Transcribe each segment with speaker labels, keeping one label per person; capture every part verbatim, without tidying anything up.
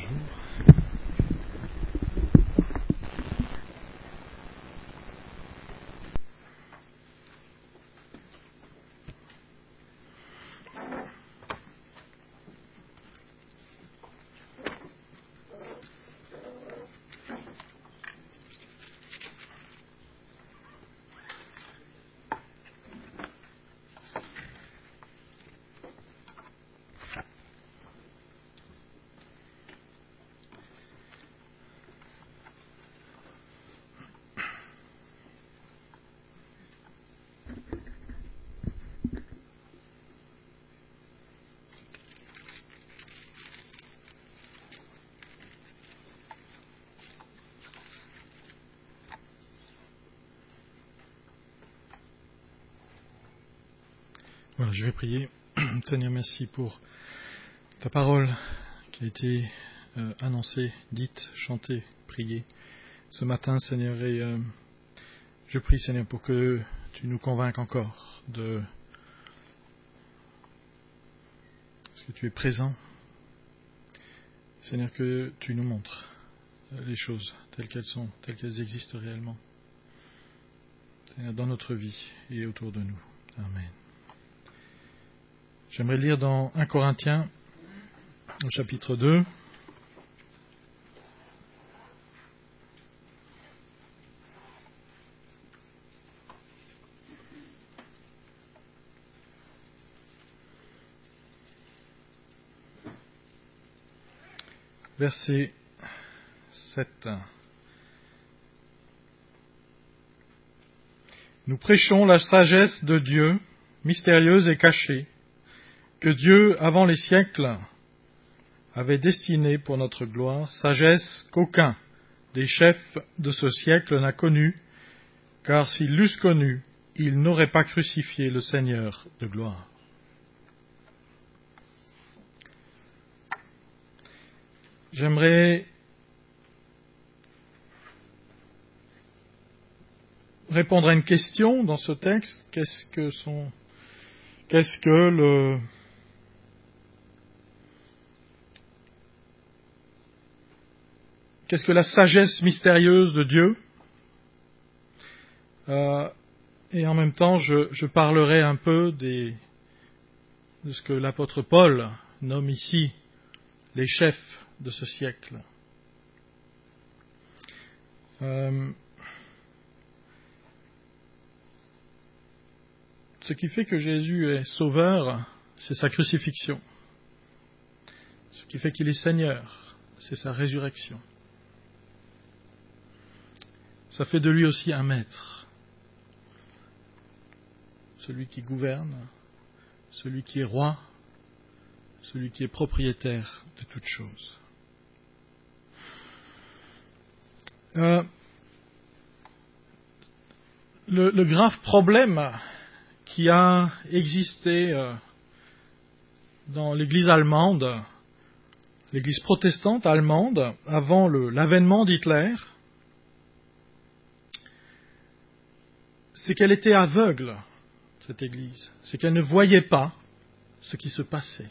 Speaker 1: Bonjour. Voilà, je vais prier. Seigneur, merci pour ta parole qui a été euh, annoncée, dite, chantée, priée ce matin, Seigneur. Et euh, je prie, Seigneur, pour que tu nous convainques encore de ce que tu es présent. Seigneur, que tu nous montres les choses telles qu'elles sont, telles qu'elles existent réellement. Seigneur, dans notre vie et autour de nous. Amen. J'aimerais lire dans un Corinthiens, au chapitre deux. Verset sept. Nous prêchons la sagesse de Dieu, mystérieuse et cachée, que Dieu, avant les siècles, avait destinée pour notre gloire, sagesse qu'aucun des chefs de ce siècle n'a connue, car s'ils l'eussent connue, ils n'auraient pas crucifié le Seigneur de gloire. J'aimerais répondre à une question dans ce texte. Qu'est-ce que son, qu'est-ce que le, qu'est-ce que la sagesse mystérieuse de Dieu? Euh, et en même temps, je, je parlerai un peu des, de ce que l'apôtre Paul nomme ici les chefs de ce siècle. Euh, ce qui fait que Jésus est sauveur, c'est sa crucifixion. Ce qui fait qu'il est Seigneur, c'est sa résurrection. Ça fait de lui aussi un maître, celui qui gouverne, celui qui est roi, celui qui est propriétaire de toutes choses. Euh, le, le grave problème qui a existé euh, dans l'Église allemande, l'Église protestante allemande, avant le, l'avènement d'Hitler, c'est qu'elle était aveugle, cette Église. C'est qu'elle ne voyait pas ce qui se passait.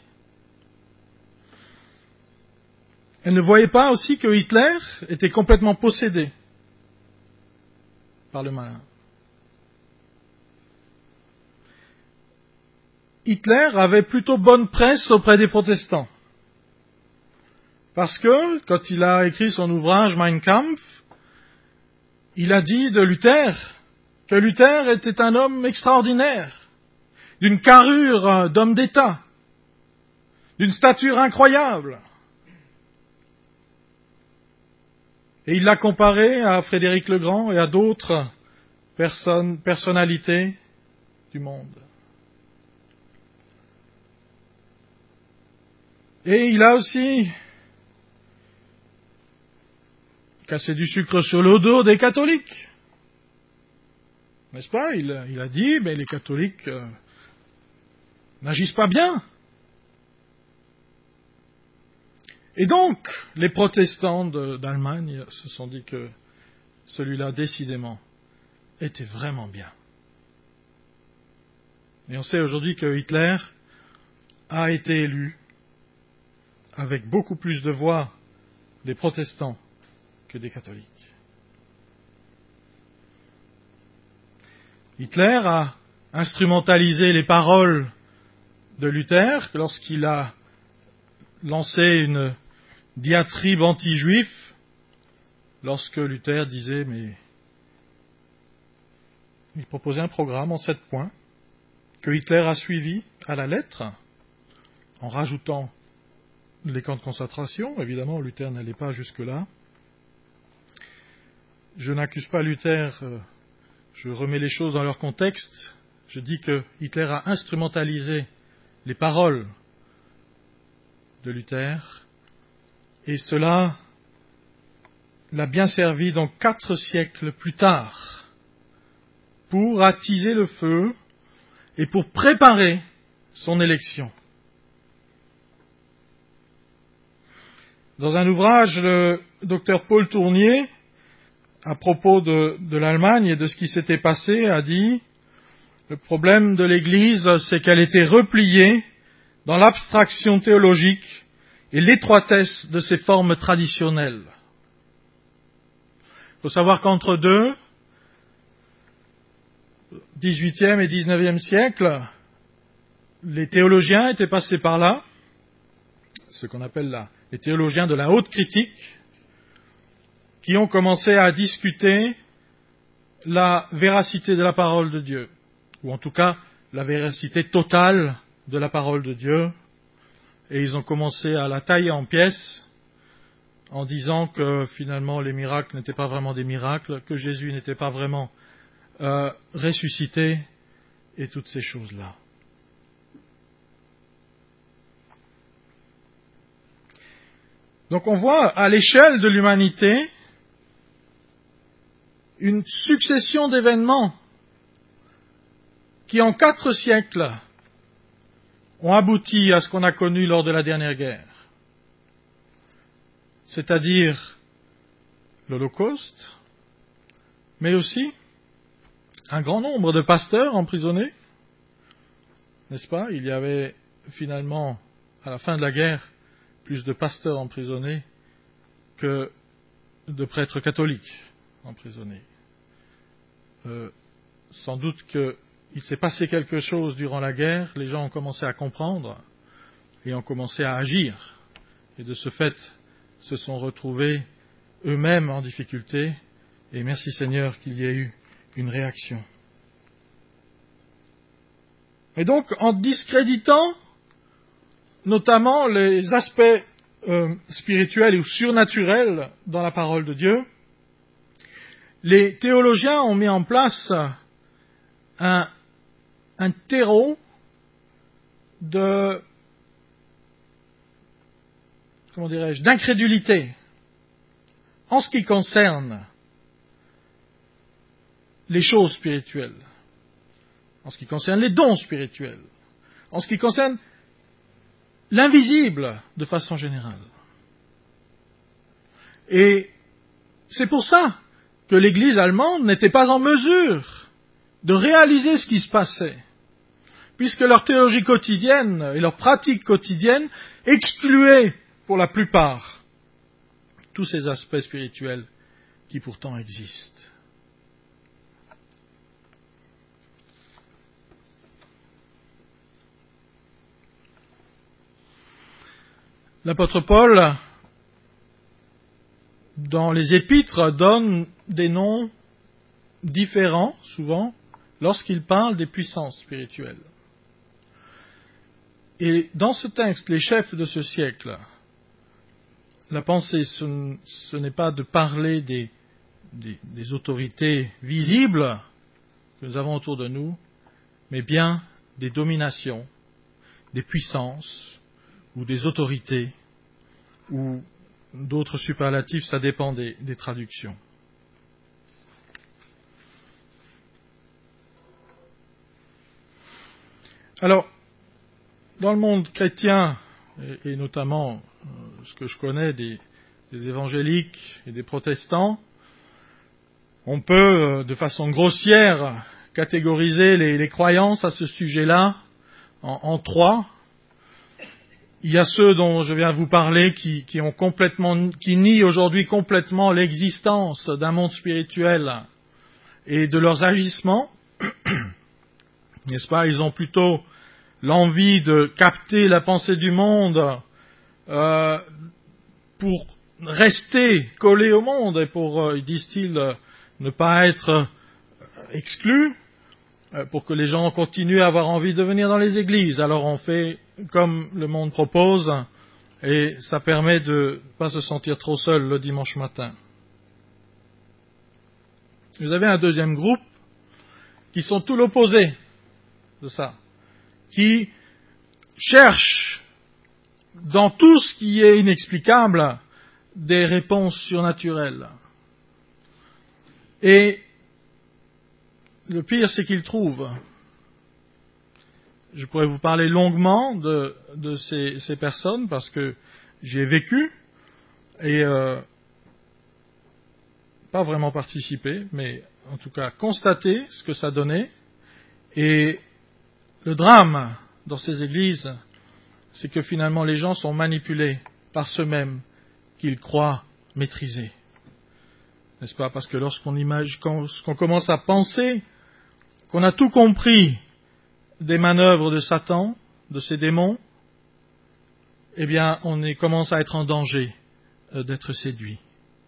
Speaker 1: Elle ne voyait pas aussi que Hitler était complètement possédé par le malin. Hitler avait plutôt bonne presse auprès des protestants. Parce que, quand il a écrit son ouvrage Mein Kampf, il a dit de Luther que Luther était un homme extraordinaire, d'une carrure d'homme d'État, d'une stature incroyable. Et il l'a comparé à Frédéric le Grand et à d'autres personnes, personnalités du monde. Et il a aussi cassé du sucre sur le dos des catholiques. N'est-ce pas? Il, il a dit, mais les catholiques euh, n'agissent pas bien. Et donc, les protestants de, d'Allemagne se sont dit que celui-là, décidément, était vraiment bien. Et on sait aujourd'hui que Hitler a été élu avec beaucoup plus de voix des protestants que des catholiques. Hitler a instrumentalisé les paroles de Luther lorsqu'il a lancé une diatribe anti-juif, lorsque Luther disait, mais il proposait un programme en sept points que Hitler a suivi à la lettre, en rajoutant les camps de concentration. Évidemment, Luther n'allait pas jusque-là. Je n'accuse pas Luther, je remets les choses dans leur contexte. Je dis que Hitler a instrumentalisé les paroles de Luther, et cela l'a bien servi donc quatre siècles plus tard pour attiser le feu et pour préparer son élection. Dans un ouvrage, le docteur Paul Tournier, à propos de, de l'Allemagne et de ce qui s'était passé, a dit « Le problème de l'Église, c'est qu'elle était repliée dans l'abstraction théologique et l'étroitesse de ses formes traditionnelles. » Il faut savoir qu'entre deux, dix-huitième et dix-neuvième siècle, les théologiens étaient passés par là, ce qu'on appelle la, les théologiens de la haute critique, qui ont commencé à discuter la véracité de la parole de Dieu, ou en tout cas la véracité totale de la parole de Dieu, et ils ont commencé à la tailler en pièces en disant que finalement les miracles n'étaient pas vraiment des miracles, que Jésus n'était pas vraiment euh, ressuscité, et toutes ces choses-là. Donc on voit à l'échelle de l'humanité une succession d'événements qui en quatre siècles ont abouti à ce qu'on a connu lors de la dernière guerre, c'est-à-dire l'Holocauste, mais aussi un grand nombre de pasteurs emprisonnés, n'est-ce pas? Il y avait finalement, à la fin de la guerre, plus de pasteurs emprisonnés que de prêtres catholiques emprisonnés. Euh, sans doute qu'il s'est passé quelque chose durant la guerre, les gens ont commencé à comprendre et ont commencé à agir, et de ce fait se sont retrouvés eux-mêmes en difficulté, et merci Seigneur qu'il y ait eu une réaction. Et donc, en discréditant notamment les aspects euh, spirituels ou surnaturels dans la parole de Dieu, les théologiens ont mis en place un, un terreau de, comment dirais-je, d'incrédulité en ce qui concerne les choses spirituelles, en ce qui concerne les dons spirituels, en ce qui concerne l'invisible de façon générale. Et c'est pour ça que l'Église allemande n'était pas en mesure de réaliser ce qui se passait, puisque leur théologie quotidienne et leur pratique quotidienne excluaient pour la plupart tous ces aspects spirituels qui pourtant existent. L'apôtre Paul, dans les épîtres, donne des noms différents, souvent, lorsqu'il parle des puissances spirituelles. Et dans ce texte, les chefs de ce siècle, la pensée, ce, ce n'est pas de parler des, des, des autorités visibles que nous avons autour de nous, mais bien des dominations, des puissances, ou des autorités, ou d'autres superlatifs, ça dépend des, des traductions. Alors, dans le monde chrétien, et, et notamment euh, ce que je connais des, des évangéliques et des protestants, on peut, euh, de façon grossière, catégoriser les, les croyances à ce sujet-là en, en trois. il y a ceux dont je viens de vous parler qui, qui ont complètement, qui nient aujourd'hui complètement l'existence d'un monde spirituel et de leurs agissements. N'est-ce pas? Ils ont plutôt l'envie de capter la pensée du monde euh, pour rester collés au monde et pour, euh, disent-ils, euh, ne pas être euh, exclus, euh, pour que les gens continuent à avoir envie de venir dans les églises. Alors on fait comme le monde propose et ça permet de ne pas se sentir trop seul le dimanche matin. Vous avez un deuxième groupe qui sont tout l'opposé de ça, qui cherchent dans tout ce qui est inexplicable des réponses surnaturelles. Et le pire, c'est qu'ils trouvent. Je pourrais vous parler longuement de, de ces, ces personnes parce que j'y ai vécu et euh, pas vraiment participé, mais en tout cas constaté ce que ça donnait. Et le drame dans ces églises, c'est que finalement les gens sont manipulés par ceux-mêmes qu'ils croient maîtriser. N'est-ce pas? Parce que lorsqu'on imagine, lorsqu'on commence à penser qu'on a tout compris des manœuvres de Satan, de ses démons, eh bien, on est, commence à être en danger euh, d'être séduit.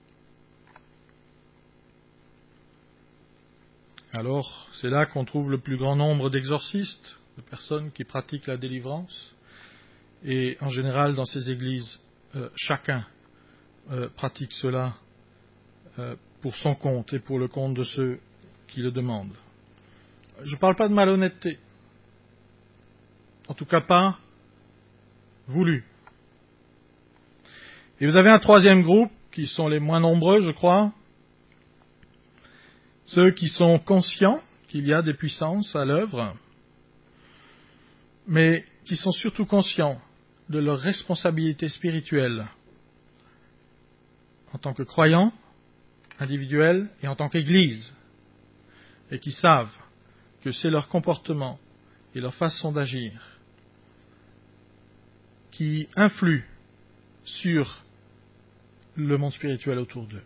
Speaker 1: Alors, c'est là qu'on trouve le plus grand nombre d'exorcistes, de personnes qui pratiquent la délivrance. Et en général, dans ces églises, euh, chacun euh, pratique cela euh, pour son compte et pour le compte de ceux qui le demandent. Je ne parle pas de malhonnêteté. En tout cas pas voulu. Et vous avez un troisième groupe, qui sont les moins nombreux, je crois, ceux qui sont conscients qu'il y a des puissances à l'œuvre, mais qui sont surtout conscients de leur responsabilité spirituelle en tant que croyants, individuels et en tant qu'Église, et qui savent que c'est leur comportement et leur façon d'agir qui influent sur le monde spirituel autour d'eux.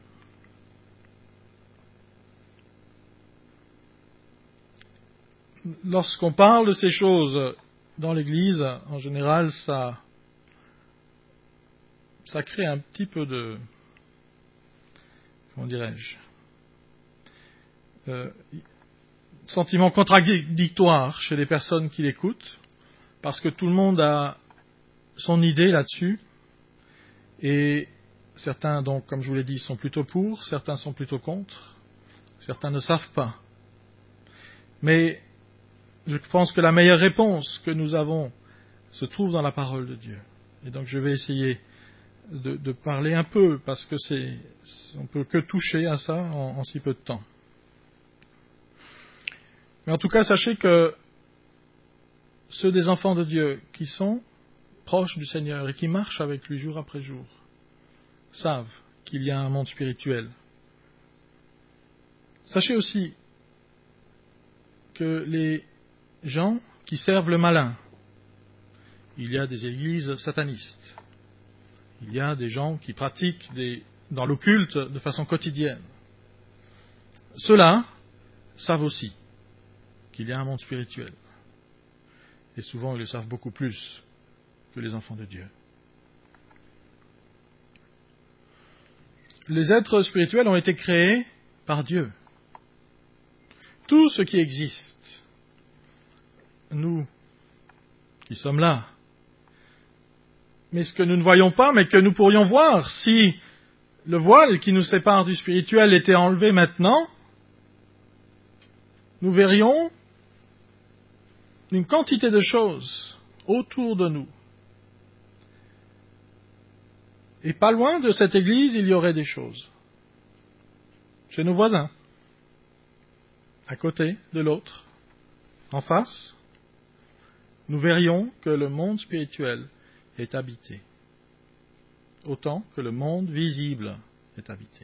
Speaker 1: Lorsqu'on parle de ces choses dans l'Église, en général, ça, ça crée un petit peu de, comment dirais-je, euh, sentiment contradictoire chez les personnes qui l'écoutent, parce que tout le monde a son idée là-dessus, et certains, donc, comme je vous l'ai dit, sont plutôt pour, certains sont plutôt contre, certains ne savent pas. Mais je pense que la meilleure réponse que nous avons se trouve dans la parole de Dieu. Et donc je vais essayer de, de parler un peu, parce que c'est, on ne peut que toucher à ça en, en si peu de temps. Mais en tout cas, sachez que ceux des enfants de Dieu qui sont proches du Seigneur et qui marchent avec lui jour après jour savent qu'il y a un monde spirituel. Sachez aussi que les gens qui servent le malin, il y a des églises satanistes, il y a des gens qui pratiquent des, dans l'occulte de façon quotidienne. Ceux-là savent aussi qu'il y a un monde spirituel. Et souvent, ils le savent beaucoup plus que les enfants de Dieu. Les êtres spirituels ont été créés par Dieu. Tout ce qui existe, nous qui sommes là, mais ce que nous ne voyons pas, mais que nous pourrions voir si le voile qui nous sépare du spirituel était enlevé maintenant, nous verrions une quantité de choses autour de nous. Et pas loin de cette église, il y aurait des choses. Chez nos voisins, à côté de l'autre, en face, nous verrions que le monde spirituel est habité, autant que le monde visible est habité.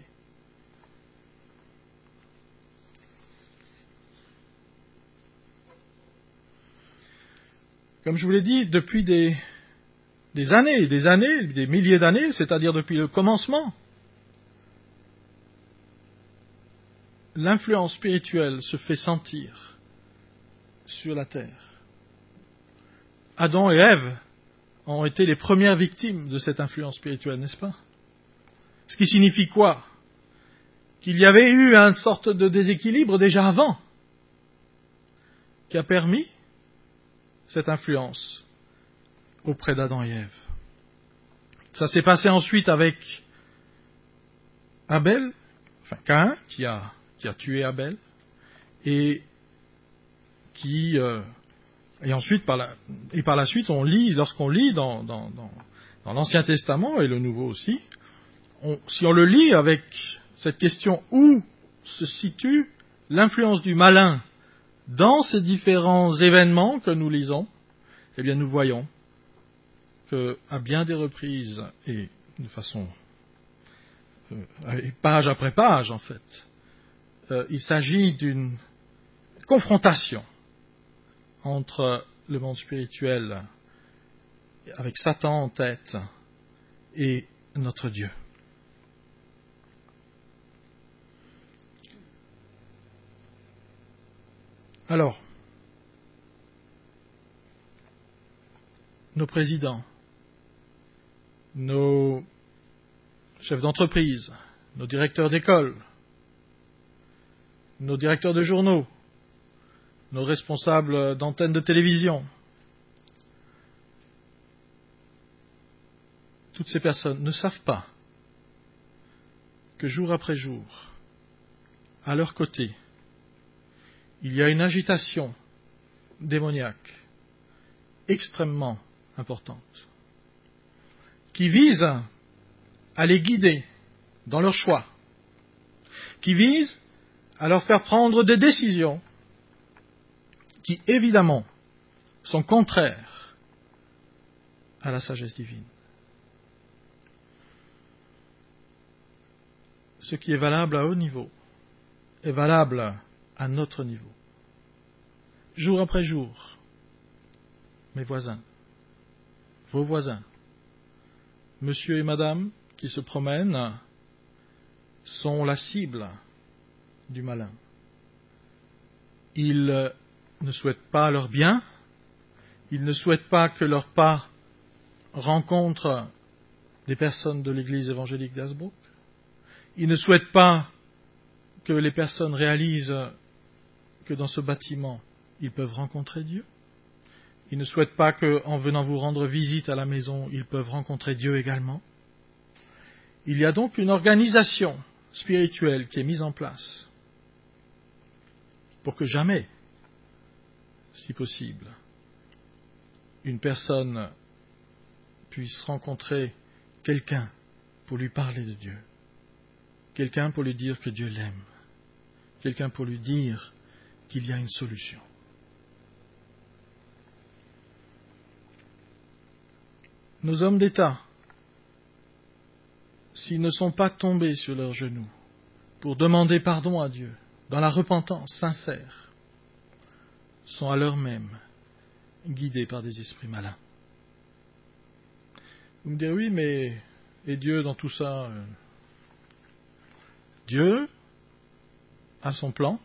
Speaker 1: Comme je vous l'ai dit, depuis des, des années, des années, des milliers d'années, c'est-à-dire depuis le commencement. L'influence spirituelle se fait sentir sur la terre. Adam et Ève ont été les premières victimes de cette influence spirituelle, n'est-ce pas? Ce qui signifie quoi? Qu'il y avait eu une sorte de déséquilibre déjà avant, qui a permis cette influence auprès d'Adam et Ève. Ça s'est passé ensuite avec Abel, enfin Caïn, qui a, qui a tué Abel, et qui... Euh, Et ensuite, par la, et par la suite, on lit, lorsqu'on lit dans, dans, dans, dans l'Ancien Testament et le Nouveau aussi, on, si on le lit avec cette question où se situe l'influence du malin dans ces différents événements que nous lisons, eh bien nous voyons que, à bien des reprises et de façon euh, page après page en fait, euh, il s'agit d'une confrontation entre le monde spirituel, avec Satan en tête, et notre Dieu. Alors, nos présidents, nos chefs d'entreprise, nos directeurs d'école, nos directeurs de journaux, nos responsables d'antennes de télévision, toutes ces personnes ne savent pas que jour après jour, à leur côté, il y a une agitation démoniaque extrêmement importante qui vise à les guider dans leur choix, qui vise à leur faire prendre des décisions qui, évidemment, sont contraires à la sagesse divine. Ce qui est valable à haut niveau est valable à notre niveau. Jour après jour, mes voisins, vos voisins, monsieur et madame qui se promènent, sont la cible du malin. Ils ne souhaitent pas leur bien, ils ne souhaitent pas que leurs pas rencontrent des personnes de l'église évangélique d'Hazebrouck, ils ne souhaitent pas que les personnes réalisent que dans ce bâtiment, ils peuvent rencontrer Dieu. Ils ne souhaitent pas qu'en venant vous rendre visite à la maison, ils peuvent rencontrer Dieu également. Il y a donc une organisation spirituelle qui est mise en place pour que jamais, si possible, une personne puisse rencontrer quelqu'un pour lui parler de Dieu, quelqu'un pour lui dire que Dieu l'aime, quelqu'un pour lui dire qu'il y a une solution. Nos hommes d'État, s'ils ne sont pas tombés sur leurs genoux pour demander pardon à Dieu, dans la repentance sincère, sont à l'heure même guidés par des esprits malins. Vous me direz, oui, mais et Dieu dans tout ça euh... Dieu a son plan,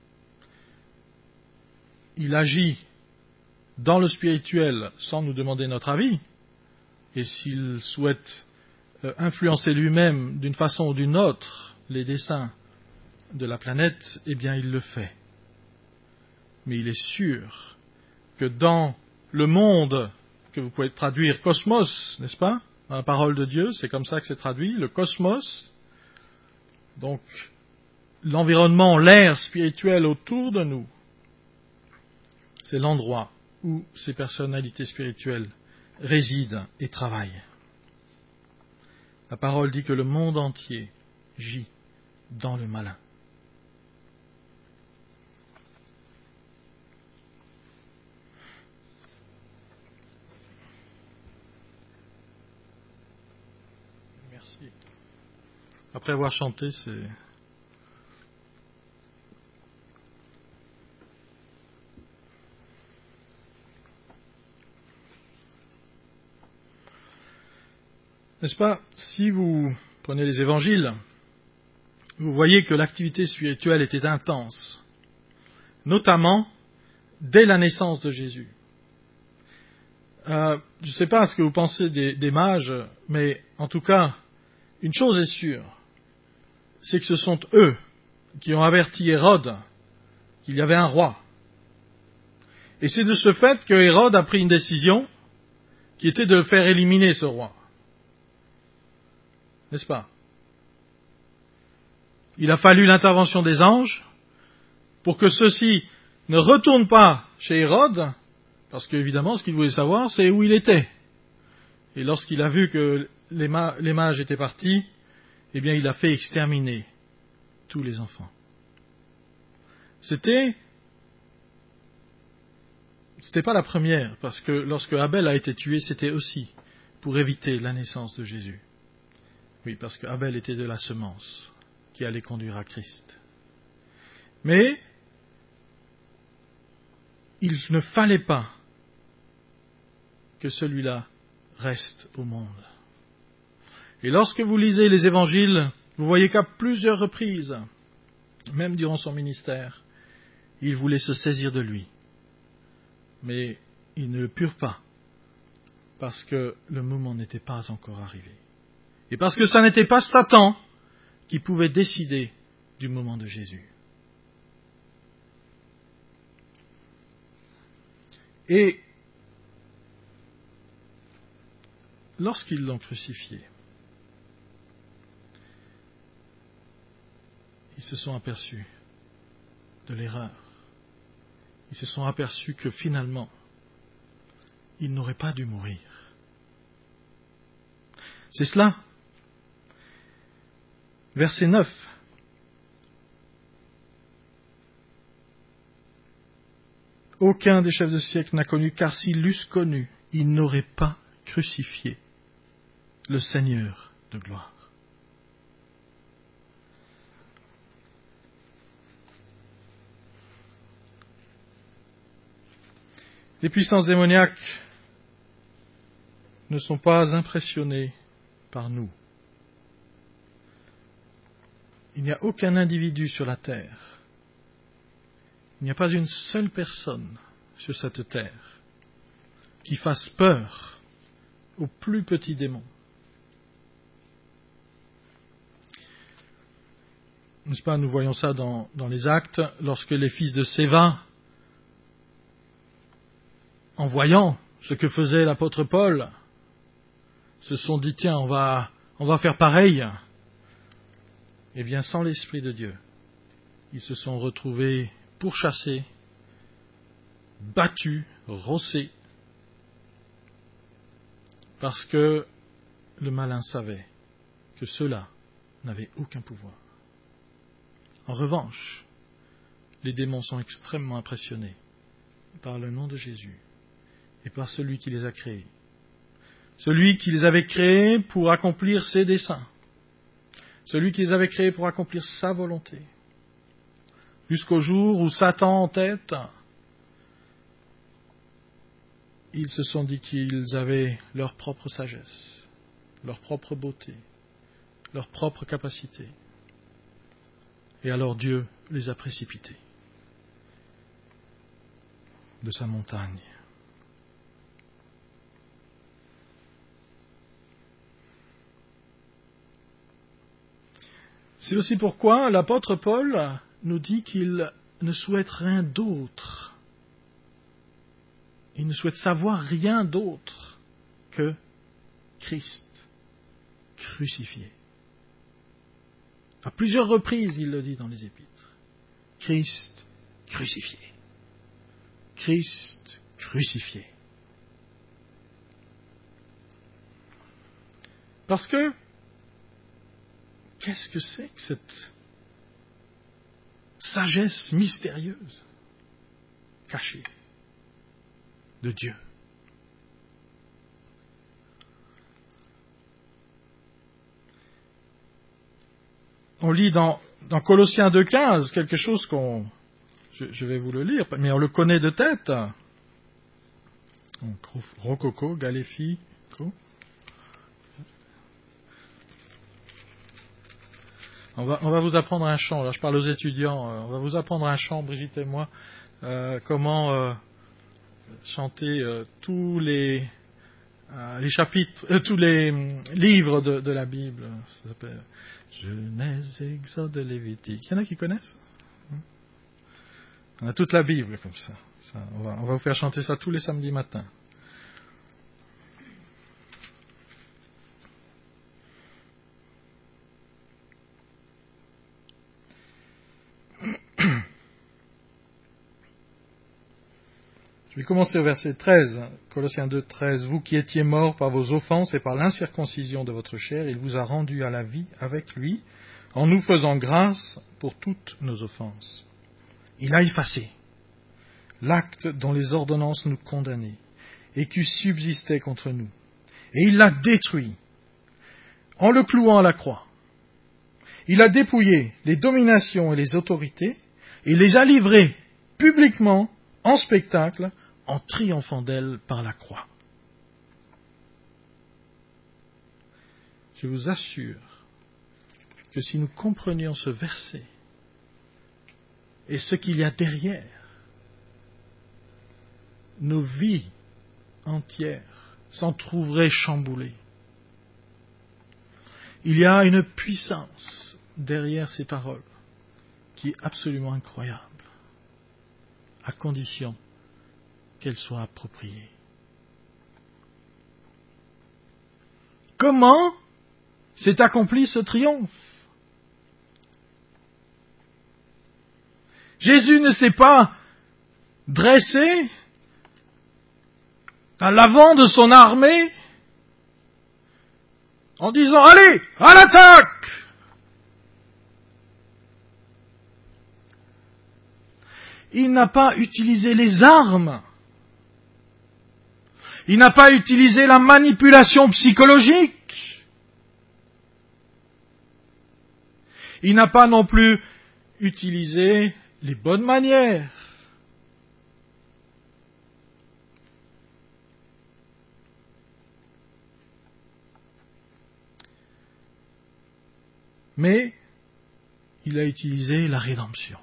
Speaker 1: il agit dans le spirituel sans nous demander notre avis, et s'il souhaite euh, influencer lui-même d'une façon ou d'une autre les desseins de la planète, eh bien il le fait. Mais il est sûr que dans le monde, que vous pouvez traduire cosmos, n'est-ce pas? Dans la parole de Dieu, c'est comme ça que c'est traduit, le cosmos, donc l'environnement, l'air spirituel autour de nous, c'est l'endroit où ces personnalités spirituelles résident et travaillent. La parole dit que le monde entier gît dans le malin. Merci. Après avoir chanté, c'est... N'est-ce pas, si vous prenez les évangiles, vous voyez que l'activité spirituelle était intense, notamment dès la naissance de Jésus. Euh, je ne sais pas ce que vous pensez des, des mages, mais en tout cas, une chose est sûre, c'est que ce sont eux qui ont averti Hérode qu'il y avait un roi. Et c'est de ce fait que Hérode a pris une décision qui était de faire éliminer ce roi. N'est-ce pas? Il a fallu l'intervention des anges pour que ceux-ci ne retournent pas chez Hérode, parce qu'évidemment, ce qu'il voulait savoir, c'est où il était. Et lorsqu'il a vu que les, ma- les mages étaient partis, eh bien, il a fait exterminer tous les enfants. C'était, c'était pas la première, parce que lorsque Abel a été tué, c'était aussi pour éviter la naissance de Jésus. Oui, parce que Abel était de la semence qui allait conduire à Christ. Mais il ne fallait pas que celui-là reste au monde. Et lorsque vous lisez les évangiles, vous voyez qu'à plusieurs reprises, même durant son ministère, il voulait se saisir de lui. Mais ils ne le purent pas, parce que le moment n'était pas encore arrivé. Et parce que ça n'était pas Satan qui pouvait décider du moment de Jésus. Et lorsqu'ils l'ont crucifié, ils se sont aperçus de l'erreur. Ils se sont aperçus que finalement, il n'aurait pas dû mourir. C'est cela. Verset neuf. Aucun des chefs de siècle n'a connu, car s'ils l'eussent connu, ils n'auraient pas crucifié le Seigneur de gloire. Les puissances démoniaques ne sont pas impressionnées par nous. Il n'y a aucun individu sur la terre, il n'y a pas une seule personne sur cette terre qui fasse peur aux plus petits démons. N'est-ce pas, nous voyons ça dans, dans les Actes, lorsque les fils de Séva, en voyant ce que faisait l'apôtre Paul, se sont dit, tiens, on va, on va faire pareil. Eh bien, sans l'Esprit de Dieu, ils se sont retrouvés pourchassés, battus, rossés, parce que le malin savait que ceux-là n'avaient aucun pouvoir. En revanche, les démons sont extrêmement impressionnés par le nom de Jésus et par celui qui les a créés. Celui qui les avait créés pour accomplir ses desseins. Celui qui les avait créés pour accomplir sa volonté. Jusqu'au jour où Satan en tête, ils se sont dit qu'ils avaient leur propre sagesse, leur propre beauté, leur propre capacité. Et alors Dieu les a précipités de sa montagne. C'est aussi pourquoi l'apôtre Paul nous dit qu'il ne souhaite rien d'autre. Il ne souhaite savoir rien d'autre que Christ crucifié. À plusieurs reprises, il le dit dans les Épîtres. Christ crucifié. Christ crucifié. Parce que, qu'est-ce que c'est que cette sagesse mystérieuse, cachée de Dieu? On lit dans, dans Colossiens deux quinze quelque chose qu'on... Je, je vais vous le lire, mais on le connaît de tête. Donc, Rococo, Galéfi, On va, on va vous apprendre un chant. Là, je parle aux étudiants. Euh, on va vous apprendre un chant, Brigitte et moi, euh, comment euh, chanter euh, tous les, euh, les chapitres, euh, tous les euh, livres de, de la Bible. Ça s'appelle Genèse, Exode, Lévitique. Il y en a qui connaissent? On a toute la Bible comme ça. ça on, va, on va vous faire chanter ça tous les samedis matins. Je vais commencer au verset treize, Colossiens deux, treize. Vous qui étiez morts par vos offenses et par l'incirconcision de votre chair, il vous a rendus à la vie avec lui, en nous faisant grâce pour toutes nos offenses. Il a effacé l'acte dont les ordonnances nous condamnaient et qui subsistait contre nous. Et il l'a détruit en le clouant à la croix. Il a dépouillé les dominations et les autorités et les a livrées publiquement en spectacle, en triomphant d'elle par la croix. Je vous assure que si nous comprenions ce verset et ce qu'il y a derrière, nos vies entières s'en trouveraient chamboulées. Il y a une puissance derrière ces paroles qui est absolument incroyable, à condition qu'elles soient appropriées. Comment s'est accompli ce triomphe? Jésus ne s'est pas dressé à l'avant de son armée en disant « Allez, à l'attaque !» Il n'a pas utilisé les armes. Il n'a pas utilisé la manipulation psychologique. Il n'a pas non plus utilisé les bonnes manières. Mais il a utilisé la rédemption.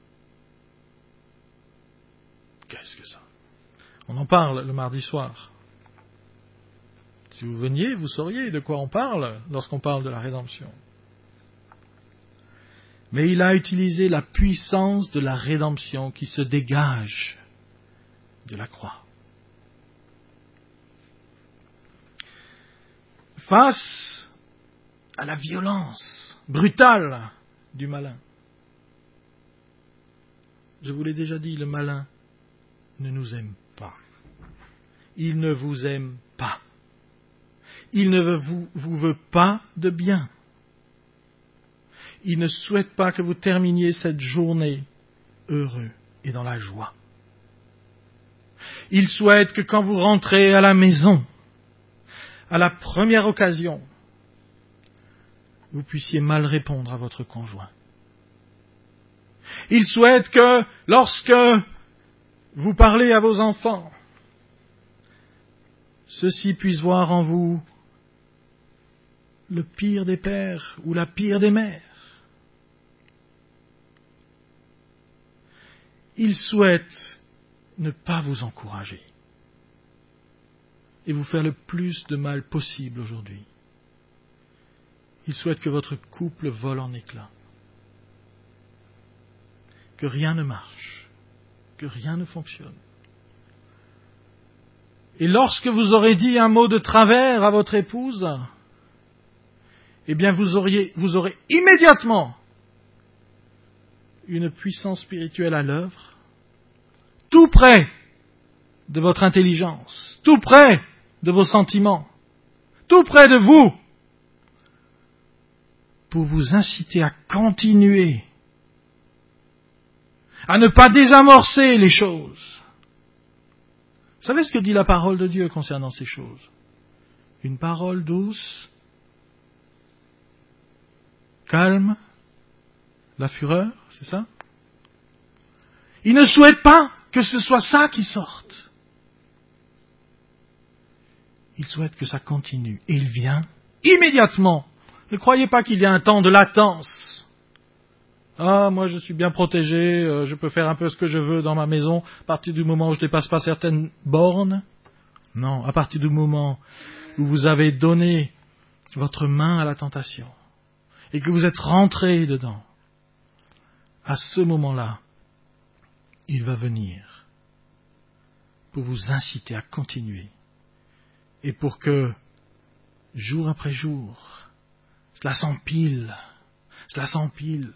Speaker 1: Qu'est-ce que ça? On en parle le mardi soir. Si vous veniez, vous sauriez de quoi on parle lorsqu'on parle de la rédemption. Mais il a utilisé la puissance de la rédemption qui se dégage de la croix. Face à la violence brutale du malin. Je vous l'ai déjà dit, le malin ne nous aime pas. Il ne vous aime pas. Il ne vous, vous veut pas de bien. Il ne souhaite pas que vous terminiez cette journée heureux et dans la joie. Il souhaite que quand vous rentrez à la maison, à la première occasion, vous puissiez mal répondre à votre conjoint. Il souhaite que lorsque vous parlez à vos enfants, ceux-ci puissent voir en vous le pire des pères ou la pire des mères. Il souhaite ne pas vous encourager et vous faire le plus de mal possible aujourd'hui. Il souhaite que votre couple vole en éclats, que rien ne marche, que rien ne fonctionne. Et lorsque vous aurez dit un mot de travers à votre épouse, eh bien vous auriez, vous aurez immédiatement une puissance spirituelle à l'œuvre, tout près de votre intelligence, tout près de vos sentiments, tout près de vous, pour vous inciter à continuer, à ne pas désamorcer les choses. Vous savez ce que dit la parole de Dieu concernant ces choses? Une parole douce, calme, la fureur, c'est ça? Il ne souhaite pas que ce soit ça qui sorte. Il souhaite que ça continue. Et il vient immédiatement. Ne croyez pas qu'il y a un temps de latence. Ah, moi je suis bien protégé, euh, je peux faire un peu ce que je veux dans ma maison, à partir du moment où je ne dépasse pas certaines bornes. Non, à partir du moment où vous avez donné votre main à la tentation et que vous êtes rentré dedans, à ce moment-là, il va venir pour vous inciter à continuer et pour que, jour après jour, cela s'empile, cela s'empile.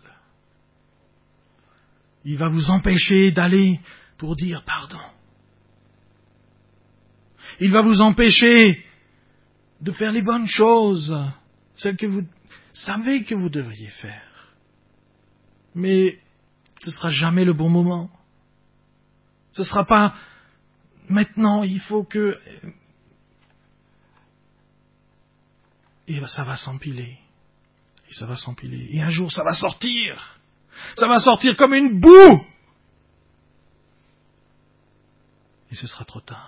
Speaker 1: Il va vous empêcher d'aller pour dire pardon. Il va vous empêcher de faire les bonnes choses, celles que vous savez que vous devriez faire. Mais ce ne sera jamais le bon moment. Ce ne sera pas maintenant, il faut que... Et ça va s'empiler. Et ça va s'empiler. Et un jour, ça va sortir. Ça va sortir comme une boue. Et ce sera trop tard.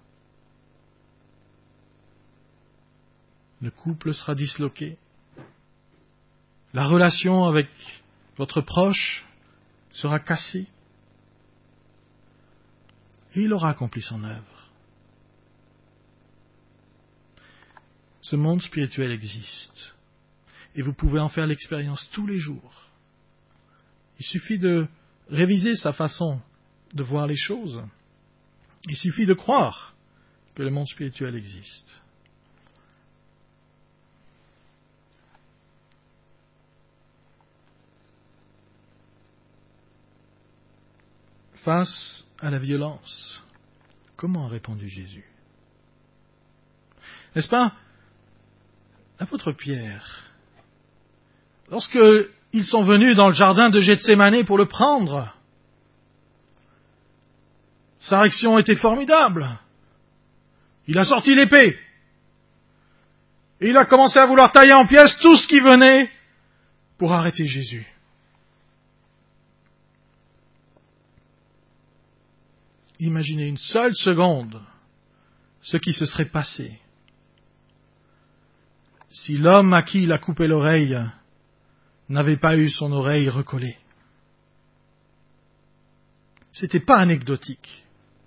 Speaker 1: Le couple sera disloqué. La relation avec votre proche sera cassée. Et il aura accompli son œuvre. Ce monde spirituel existe. Et vous pouvez en faire l'expérience tous les jours. Il suffit de réviser sa façon de voir les choses. Il suffit de croire que le monde spirituel existe. Face à la violence, comment a répondu Jésus? N'est-ce pas, l'apôtre Pierre, lorsqu'ils sont venus dans le jardin de Gethsémané pour le prendre, sa réaction était formidable. Il a sorti l'épée. Et il a commencé à vouloir tailler en pièces tout ce qui venait pour arrêter Jésus. Imaginez une seule seconde ce qui se serait passé si l'homme à qui il a coupé l'oreille n'avait pas eu son oreille recollée. C'était pas anecdotique.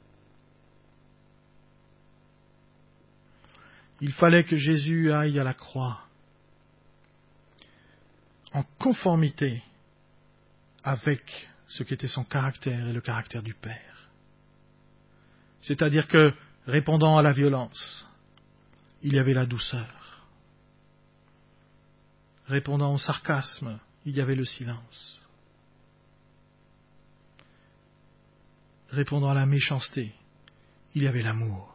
Speaker 1: Il fallait que Jésus aille à la croix en conformité avec ce qu'était son caractère et le caractère du Père. C'est-à-dire que, répondant à la violence, il y avait la douceur. Répondant au sarcasme, il y avait le silence. Répondant à la méchanceté, il y avait l'amour.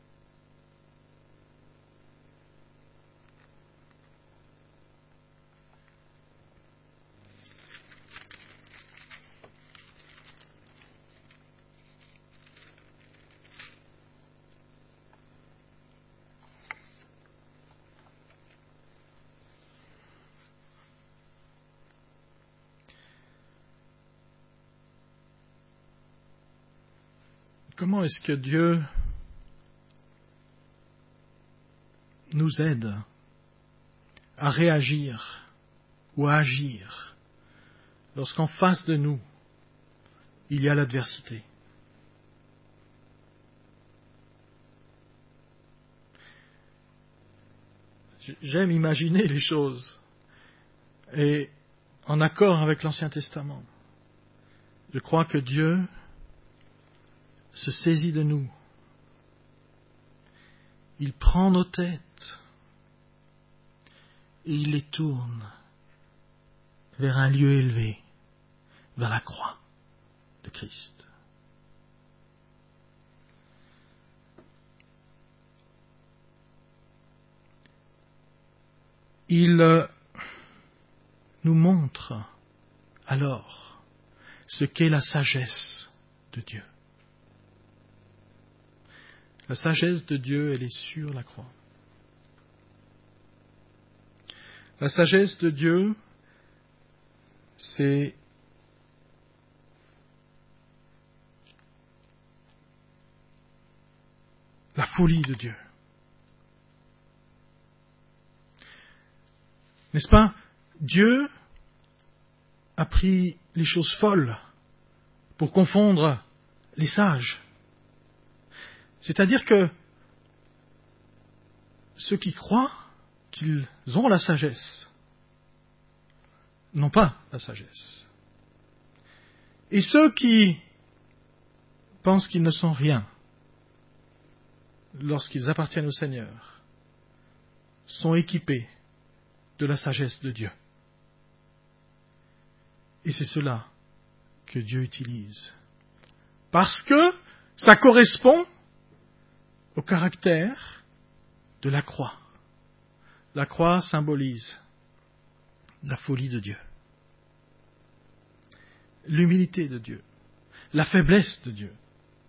Speaker 1: Comment est-ce que Dieu nous aide à réagir ou à agir lorsqu'en face de nous, il y a l'adversité? J'aime imaginer les choses et en accord avec l'Ancien Testament. Je crois que Dieu se saisit de nous. Il prend nos têtes et il les tourne vers un lieu élevé, vers la croix de Christ. Il nous montre alors ce qu'est la sagesse de Dieu. La sagesse de Dieu, elle est sur la croix. La sagesse de Dieu, c'est la folie de Dieu. N'est-ce pas? Dieu a pris les choses folles pour confondre les sages. C'est-à-dire que ceux qui croient qu'ils ont la sagesse n'ont pas la sagesse. Et ceux qui pensent qu'ils ne sont rien lorsqu'ils appartiennent au Seigneur sont équipés de la sagesse de Dieu. Et c'est cela que Dieu utilise. Parce que ça correspond au caractère de la croix. La croix symbolise la folie de Dieu, l'humilité de Dieu, la faiblesse de Dieu.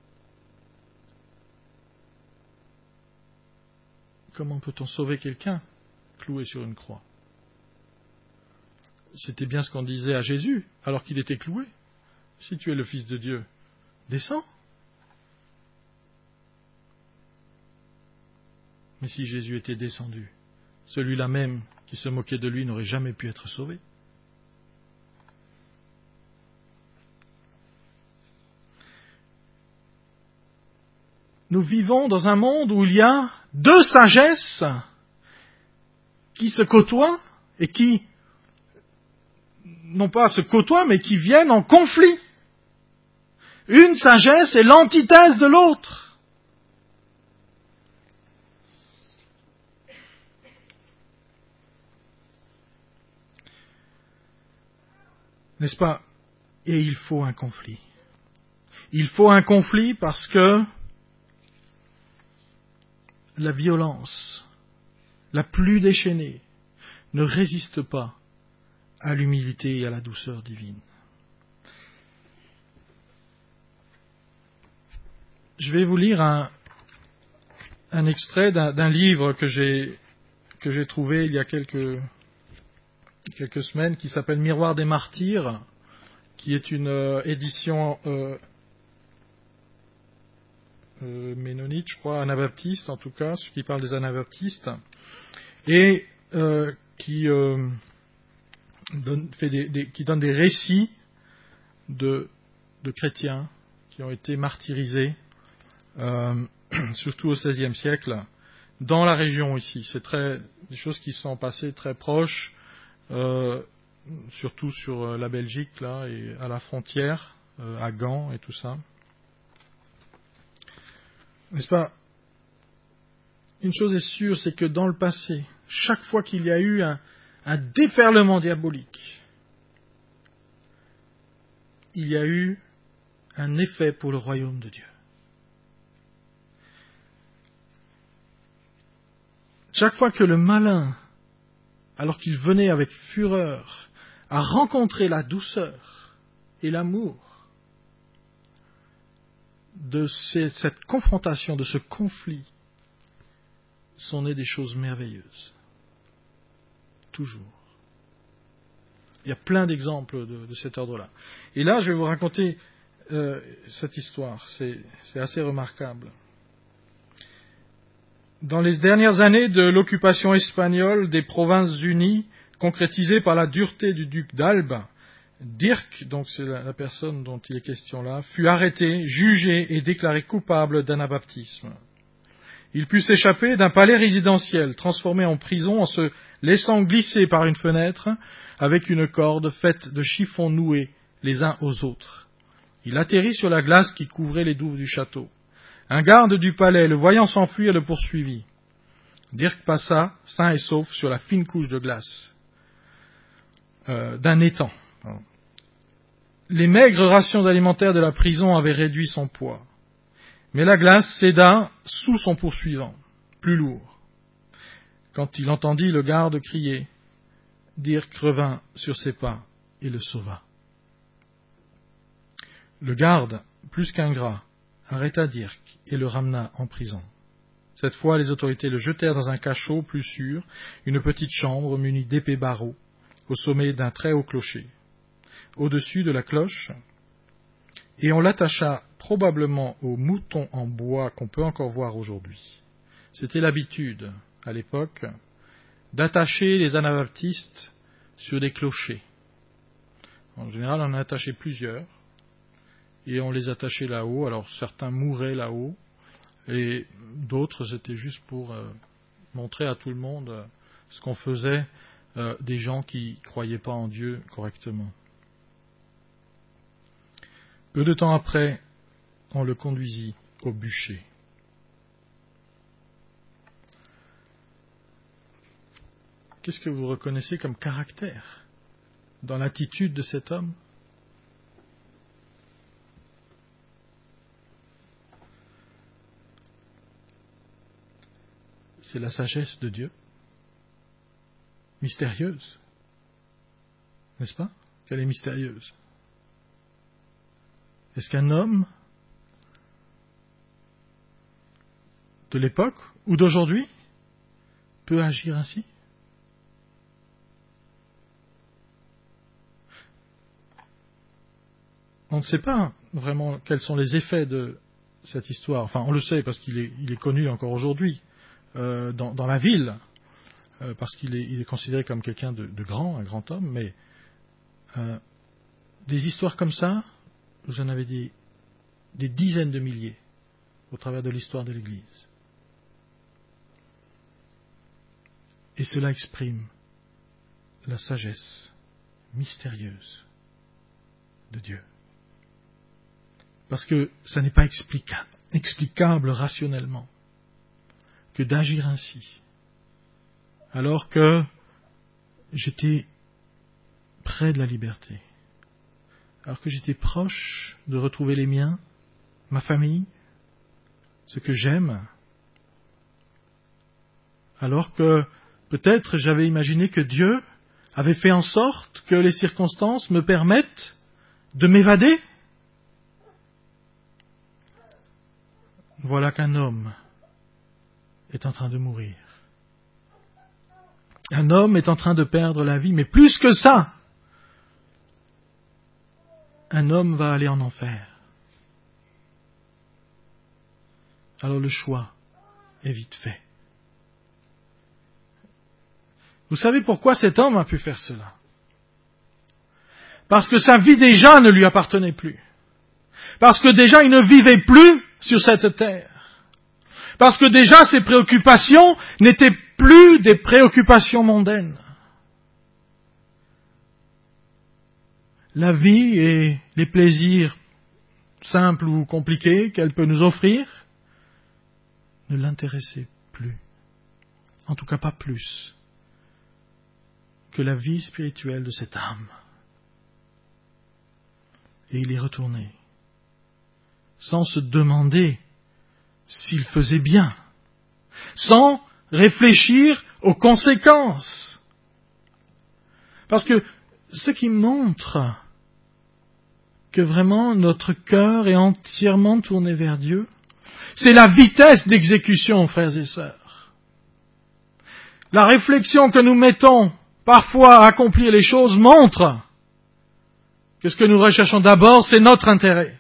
Speaker 1: Comment peut-on sauver quelqu'un cloué sur une croix? C'était bien ce qu'on disait à Jésus, alors qu'il était cloué. Si tu es le Fils de Dieu, descends. Mais si Jésus était descendu, celui-là même qui se moquait de lui n'aurait jamais pu être sauvé. Nous vivons dans un monde où il y a deux sagesses qui se côtoient et qui, non pas se côtoient, mais qui viennent en conflit. Une sagesse est l'antithèse de l'autre. N'est-ce pas? Et il faut un conflit. Il faut un conflit parce que la violence la plus déchaînée ne résiste pas à l'humilité et à la douceur divine. Je vais vous lire un, un extrait d'un, d'un livre que j'ai, que j'ai trouvé il y a quelques, quelques semaines, qui s'appelle Miroir des martyrs, qui est une euh, édition euh, euh, ménonite, je crois, anabaptiste en tout cas, ce qui parle des anabaptistes, et euh, qui, euh, donne, fait des, des, qui donne des récits de, de chrétiens qui ont été martyrisés, euh, surtout au seizième siècle, dans la région ici. C'est très, des choses qui sont passées très proches, euh, surtout sur la Belgique, là, et à la frontière, euh, à Gand et tout ça. N'est-ce pas? Une chose est sûre, c'est que dans le passé, chaque fois qu'il y a eu un, un déferlement diabolique, il y a eu un effet pour le royaume de Dieu. Chaque fois que le malin, alors qu'il venait avec fureur, a rencontré la douceur et l'amour de ces, cette confrontation, de ce conflit, sont nées des choses merveilleuses. Toujours. Il y a plein d'exemples de, de cet ordre-là. Et là, je vais vous raconter euh, cette histoire. C'est, c'est assez remarquable. Dans les dernières années de l'occupation espagnole des Provinces-Unies, concrétisée par la dureté du duc d'Albe, Dirk, donc c'est la, la personne dont il est question là, fut arrêté, jugé et déclaré coupable d'anabaptisme. Il put s'échapper d'un palais résidentiel, transformé en prison en se laissant glisser par une fenêtre avec une corde faite de chiffons noués les uns aux autres. Il atterrit sur la glace qui couvrait les douves du château. Un garde du palais, le voyant s'enfuir, le poursuivit. Dirk passa, sain et sauf, sur la fine couche de glace euh, d'un étang. Les maigres rations alimentaires de la prison avaient réduit son poids. Mais la glace céda sous son poursuivant, plus lourd. Quand il entendit le garde crier, Dirk revint sur ses pas et le sauva. Le garde, plus qu'ingrat, arrêta Dirk et le ramena en prison. Cette fois, les autorités le jetèrent dans un cachot plus sûr, une petite chambre munie d'épais barreaux, au sommet d'un très haut clocher. Au-dessus de la cloche, et on l'attacha probablement au mouton en bois qu'on peut encore voir aujourd'hui. C'était l'habitude, à l'époque, d'attacher les anabaptistes sur des clochers. En général, on en attachait plusieurs, et on les attachait là-haut. Alors certains mouraient là-haut, et d'autres c'était juste pour euh, montrer à tout le monde euh, ce qu'on faisait euh, des gens qui ne croyaient pas en Dieu correctement. Peu de temps après, on le conduisit au bûcher. Qu'est-ce que vous reconnaissez comme caractère dans l'attitude de cet homme? C'est la sagesse de Dieu, mystérieuse, n'est-ce pas? Qu'elle est mystérieuse. Est-ce qu'un homme de l'époque ou d'aujourd'hui peut agir ainsi? On ne sait pas vraiment quels sont les effets de cette histoire. Enfin, on le sait parce qu'il est, il est connu encore aujourd'hui euh, dans, dans la ville, euh, parce qu'il est, il est considéré comme quelqu'un de, de grand, un grand homme, mais euh, des histoires comme ça, vous en avez des, des dizaines de milliers au travers de l'histoire de l'Église. Et cela exprime la sagesse mystérieuse de Dieu. Parce que ça n'est pas explicable, explicable rationnellement que d'agir ainsi, alors que j'étais près de la liberté, alors que j'étais proche de retrouver les miens, ma famille, ce que j'aime, alors que peut-être j'avais imaginé que Dieu avait fait en sorte que les circonstances me permettent de m'évader. Voilà qu'un homme est en train de mourir. Un homme est en train de perdre la vie, mais plus que ça, un homme va aller en enfer. Alors le choix est vite fait. Vous savez pourquoi cet homme a pu faire cela? Parce que sa vie déjà ne lui appartenait plus. Parce que déjà il ne vivait plus sur cette terre. Parce que déjà ses préoccupations n'étaient plus des préoccupations mondaines. La vie et les plaisirs simples ou compliqués qu'elle peut nous offrir ne l'intéressaient plus. En tout cas pas plus que la vie spirituelle de cette âme. Et il est retourné, sans se demander s'il faisait bien, sans réfléchir aux conséquences. Parce que ce qui montre que vraiment notre cœur est entièrement tourné vers Dieu, c'est la vitesse d'exécution, frères et sœurs. La réflexion que nous mettons parfois à accomplir les choses montre que ce que nous recherchons d'abord, c'est notre intérêt.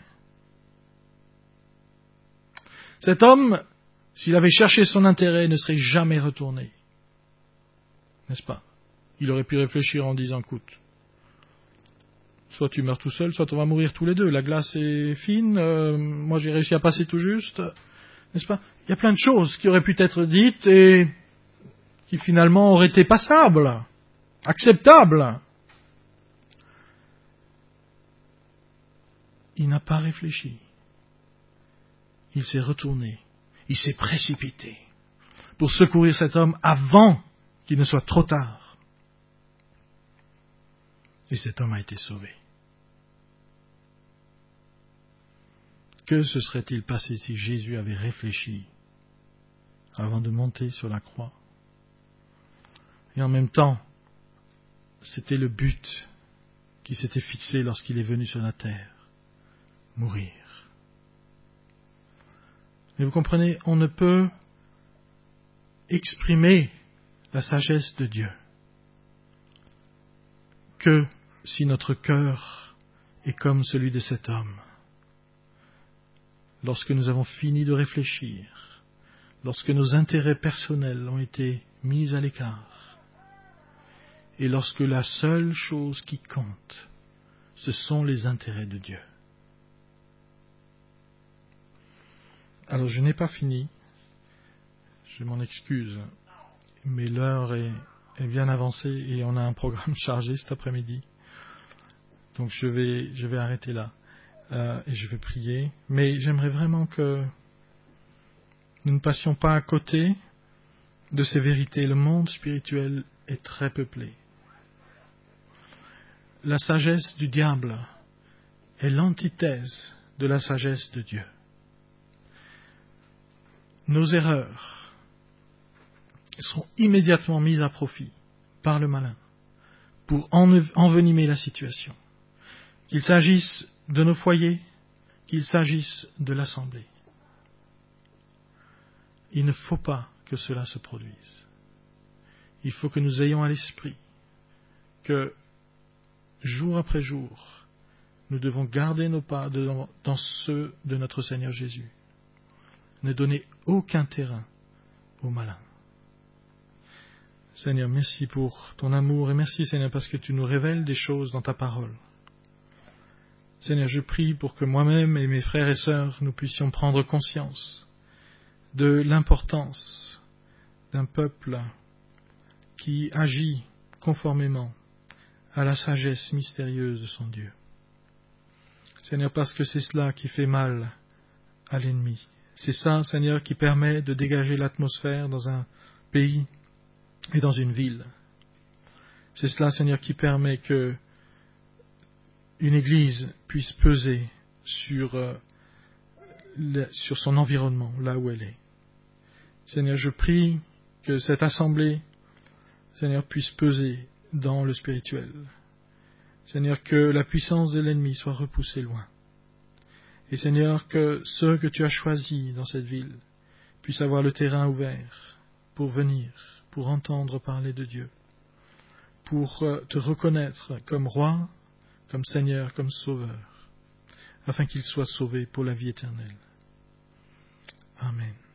Speaker 1: Cet homme, s'il avait cherché son intérêt, ne serait jamais retourné. N'est-ce pas? Il aurait pu réfléchir en disant, écoute, soit tu meurs tout seul, soit on va mourir tous les deux. La glace est fine, euh, moi j'ai réussi à passer tout juste. N'est-ce pas? Il y a plein de choses qui auraient pu être dites et qui finalement auraient été passables, acceptables. Il n'a pas réfléchi. Il s'est retourné. Il s'est précipité pour secourir cet homme avant qu'il ne soit trop tard. Et cet homme a été sauvé. Que se serait-il passé si Jésus avait réfléchi avant de monter sur la croix? Et en même temps, c'était le but qui s'était fixé lorsqu'il est venu sur la terre. Mourir. Mais vous comprenez, on ne peut exprimer la sagesse de Dieu que si notre cœur est comme celui de cet homme. Lorsque nous avons fini de réfléchir, lorsque nos intérêts personnels ont été mis à l'écart, et lorsque la seule chose qui compte, Ce sont les intérêts de Dieu. Alors, je n'ai pas fini. Je m'en excuse. Mais l'heure est, est bien avancée et on a un programme chargé cet après-midi. Donc, je vais, je vais arrêter là. Euh, et je vais prier. Mais j'aimerais vraiment que nous ne passions pas à côté de ces vérités. Le monde spirituel est très peuplé. La sagesse du diable est l'antithèse de la sagesse de Dieu. Nos erreurs sont immédiatement mises à profit par le malin pour envenimer la situation. Qu'il s'agisse de nos foyers, qu'il s'agisse de l'Assemblée. Il ne faut pas que cela se produise. Il faut que nous ayons à l'esprit que jour après jour, nous devons garder nos pas dans ceux de notre Seigneur Jésus. Ne donner aucun terrain au malin. Seigneur, merci pour ton amour et merci, Seigneur, parce que tu nous révèles des choses dans ta parole. Seigneur, je prie pour que moi-même et mes frères et sœurs, nous puissions prendre conscience de l'importance d'un peuple qui agit conformément à la sagesse mystérieuse de son Dieu. Seigneur, parce que c'est cela qui fait mal à l'ennemi. C'est ça, Seigneur, qui permet de dégager l'atmosphère dans un pays et dans une ville. C'est cela, Seigneur, qui permet que une Église puisse peser sur, euh, le, sur son environnement, là où elle est. Seigneur, je prie que cette assemblée, Seigneur, puisse peser dans le spirituel. Seigneur, que la puissance de l'ennemi soit repoussée loin. Et Seigneur, que ceux que tu as choisis dans cette ville puissent avoir le terrain ouvert pour venir, pour entendre parler de Dieu, pour te reconnaître comme roi, comme Seigneur, comme Sauveur, afin qu'ils soient sauvés pour la vie éternelle. Amen.